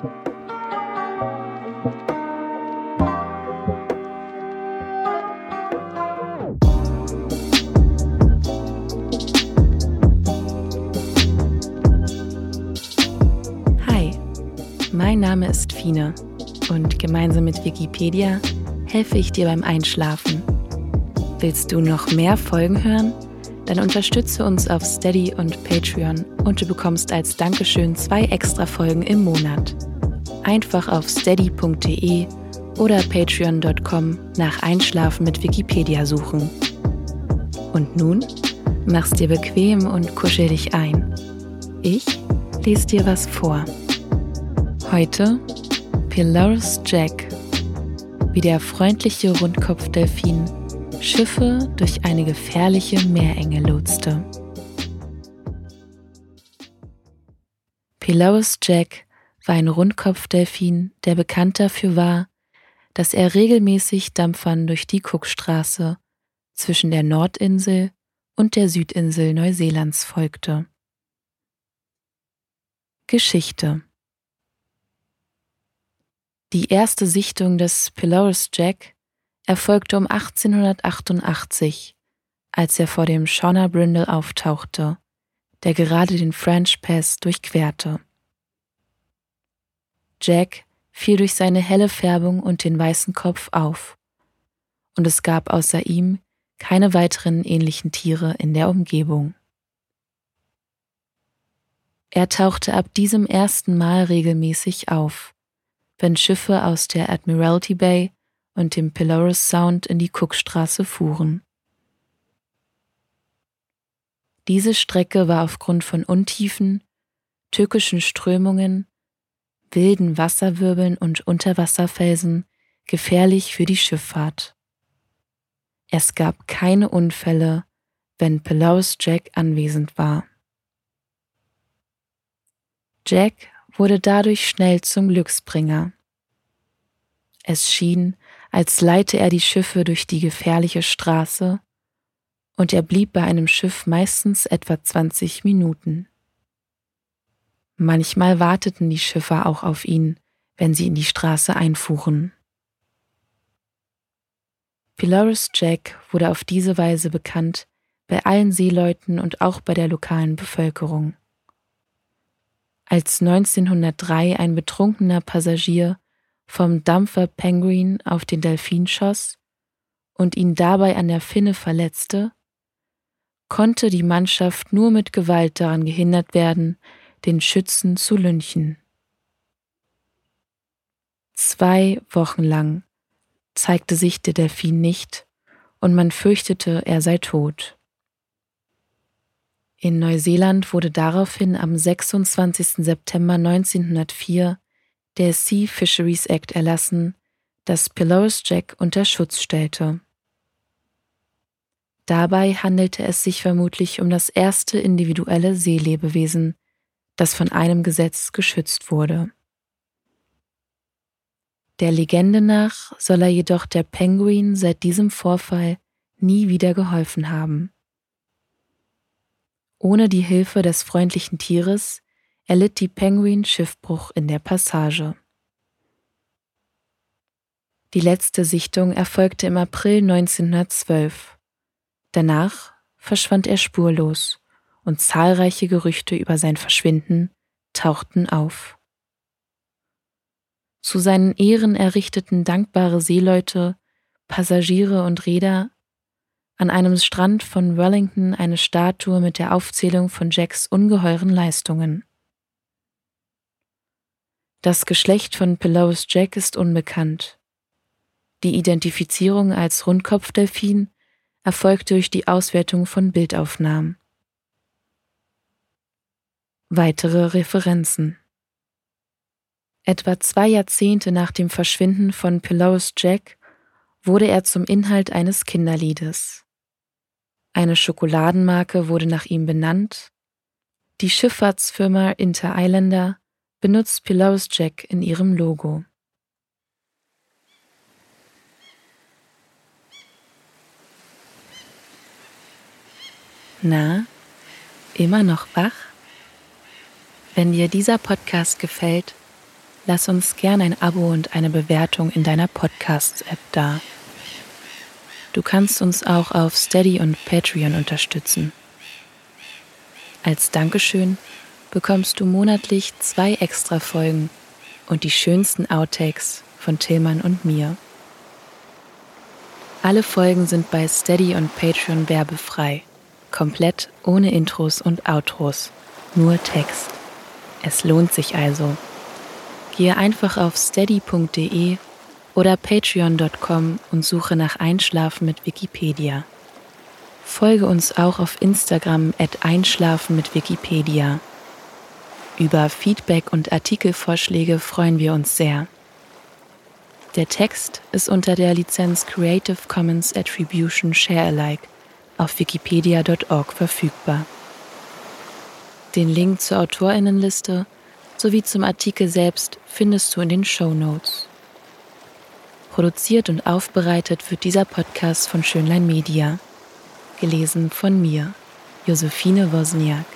Mein Name ist Fine und gemeinsam mit Wikipedia helfe ich dir beim Einschlafen. Willst du noch mehr Folgen hören? Dann unterstütze uns auf Steady und Patreon und du bekommst als Dankeschön 2 extra Folgen im Monat. Einfach auf steady.de oder patreon.com nach Einschlafen mit Wikipedia suchen. Und nun, mach's dir bequem und kuschel dich ein. Ich lese dir was vor. Heute Pelorus Jack, wie der freundliche Rundkopfdelfin Schiffe durch eine gefährliche Meerenge lotste. Pelorus Jack war ein Rundkopfdelfin, der bekannt dafür war, dass er regelmäßig Dampfern durch die Cookstraße zwischen der Nordinsel und der Südinsel Neuseelands folgte. Geschichte. Die erste Sichtung des Pelorus Jack erfolgte um 1888, als er vor dem Shaunar Brindle auftauchte, der gerade den French Pass durchquerte. Jack fiel durch seine helle Färbung und den weißen Kopf auf, und es gab außer ihm keine weiteren ähnlichen Tiere in der Umgebung. Er tauchte ab diesem ersten Mal regelmäßig auf, wenn Schiffe aus der Admiralty Bay und dem Pelorus Sound in die Cookstraße fuhren. Diese Strecke war aufgrund von Untiefen, tückischen Strömungen, wilden Wasserwirbeln und Unterwasserfelsen gefährlich für die Schifffahrt. Es gab keine Unfälle, wenn Pelorus Jack anwesend war. Jack wurde dadurch schnell zum Glücksbringer. Es schien, als leite er die Schiffe durch die gefährliche Straße, und er blieb bei einem Schiff meistens etwa 20 Minuten. Manchmal warteten die Schiffer auch auf ihn, wenn sie in die Straße einfuhren. Pelorus Jack wurde auf diese Weise bekannt bei allen Seeleuten und auch bei der lokalen Bevölkerung. Als 1903 ein betrunkener Passagier vom Dampfer Penguin auf den Delfin schoss und ihn dabei an der Finne verletzte, konnte die Mannschaft nur mit Gewalt daran gehindert werden, den Schützen zu lynchen. 2 Wochen lang zeigte sich der Delfin nicht und man fürchtete, er sei tot. In Neuseeland wurde daraufhin am 26. September 1904 der Sea Fisheries Act erlassen, das Pelorus Jack unter Schutz stellte. Dabei handelte es sich vermutlich um das erste individuelle Seelebewesen, das von einem Gesetz geschützt wurde. Der Legende nach soll er jedoch der Penguin seit diesem Vorfall nie wieder geholfen haben. Ohne die Hilfe des freundlichen Tieres erlitt die Penguin Schiffbruch in der Passage. Die letzte Sichtung erfolgte im April 1912. Danach verschwand er spurlos und zahlreiche Gerüchte über sein Verschwinden tauchten auf. Zu seinen Ehren errichteten dankbare Seeleute, Passagiere und Reeder an einem Strand von Wellington eine Statue mit der Aufzählung von Jacks ungeheuren Leistungen. Das Geschlecht von Pelorus Jack ist unbekannt. Die Identifizierung als Rundkopfdelfin erfolgte durch die Auswertung von Bildaufnahmen. Weitere Referenzen: Etwa 2 Jahrzehnte nach dem Verschwinden von Pelorus Jack wurde er zum Inhalt eines Kinderliedes. Eine Schokoladenmarke wurde nach ihm benannt. Die Schifffahrtsfirma Inter Islander benutzt Pelorus Jack in ihrem Logo. Na, immer noch wach? Wenn dir dieser Podcast gefällt, lass uns gern ein Abo und eine Bewertung in deiner Podcasts-App da. Du kannst uns auch auf Steady und Patreon unterstützen. Als Dankeschön bekommst du monatlich 2 extra Folgen und die schönsten Outtakes von Tillmann und mir. Alle Folgen sind bei Steady und Patreon werbefrei, komplett ohne Intros und Outros, nur Text. Es lohnt sich also. Gehe einfach auf steady.de oder patreon.com und suche nach Einschlafen mit Wikipedia. Folge uns auch auf Instagram @Einschlafen mit Wikipedia. Über Feedback und Artikelvorschläge freuen wir uns sehr. Der Text ist unter der Lizenz Creative Commons Attribution Share Alike auf wikipedia.org verfügbar. Den Link zur AutorInnenliste sowie zum Artikel selbst findest du in den Shownotes. Produziert und aufbereitet wird dieser Podcast von Schönlein Media. Gelesen von mir, Josephine Wozniak.